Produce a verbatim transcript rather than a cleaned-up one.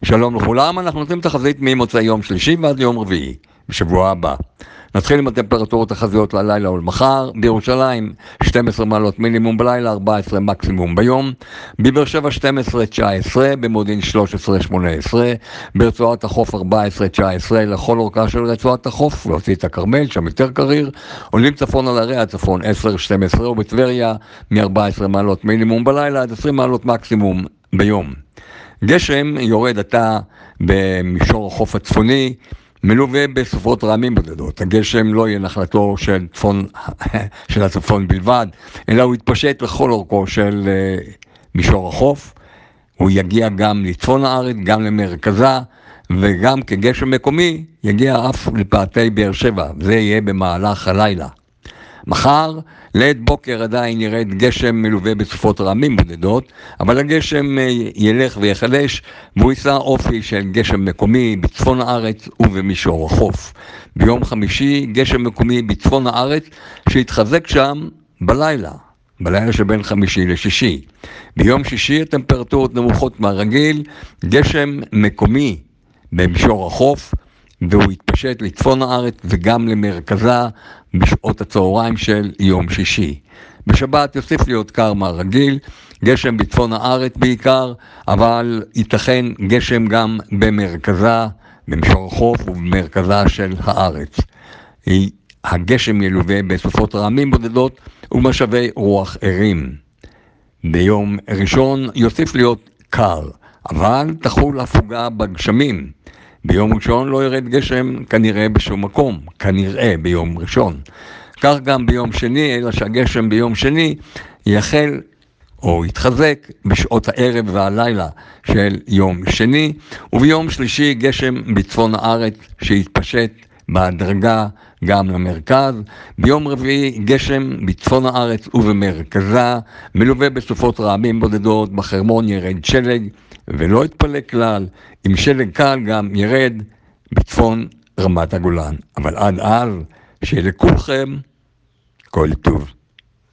שלום לכולם, אנחנו נותנים תחזית ממוצאי יום שלישי ועד ליום רביעי, בשבוע הבא. נתחיל עם הטמפרטורות החזיות ללילה ולמחר. בירושלים שתים עשרה מעלות מינימום בלילה, ארבע עשרה מקסימום ביום. בבאר שבע שתים עשרה תשע עשרה, במודיעין שלוש עשרה שמונה עשרה, ברצועת החוף ארבע עשרה תשע עשרה לכל אורכה של רצועת החוף, להוציא את הכרמל, שם יותר קריר. עולים צפון על ערי הצפון עשר שתים עשרה, ובטבריה מ-ארבע עשרה מעלות מינימום בלילה עד עשרים מעלות מקסימום ביום. גשם יורד עתה במישור החוף הצפוני, מלווה בסופות רעמים בודדות. הגשם לא יהיה נחלתו של, צפון, של הצפון בלבד, אלא הוא יתפשט לכל אורכו של uh, מישור החוף. הוא יגיע גם לצפון הארץ, גם למרכזה, וגם כגשם מקומי יגיע אף לפאתי באר שבע. זה יהיה במהלך הלילה. מחר, לעת בוקר עדיין ירד גשם מלווה בסופות רעמים בודדות, אבל הגשם ילך ויחלש, והוא יישא אופי של גשם מקומי בצפון הארץ ובמישור החוף. ביום חמישי, גשם מקומי בצפון הארץ, שהתחזק שם בלילה, בלילה שבין חמישי לשישי. ביום שישי הטמפרטורות נמוכות מהרגיל, גשם מקומי במישור החוף, והוא יתפשט לצפון הארץ וגם למרכזה בשעות הצהריים של יום שישי. בשבת יוסיף להיות קר מהרגיל, גשם בצפון הארץ בעיקר, אבל ייתכן גשם גם במרכזה, במישור החוף ובמרכזה של הארץ. הגשם ילווה בסופות רעמים בודדות ומשבי רוח ערים. ביום ראשון יוסיף להיות קר, אבל תחול הפוגה בגשמים. ביום ראשון לא ירד גשם כנראה בשום מקום, כנראה ביום ראשון. כך גם ביום שני, אלא שהגשם ביום שני יחל או יתחזק בשעות הערב והלילה של יום שני, וביום שלישי גשם בצפון הארץ שיתפשט בהדרגה גם למרכז. ביום רביעי גשם בצפון הארץ ובמרכזה, מלווה בסופות רעמים בודדות, בחרמון ירד שלג, ולא יתפלא כלל, עם שלג קל גם ירד בצפון רמת הגולן. אבל עד אז, שיהיה לכולכם כל טוב.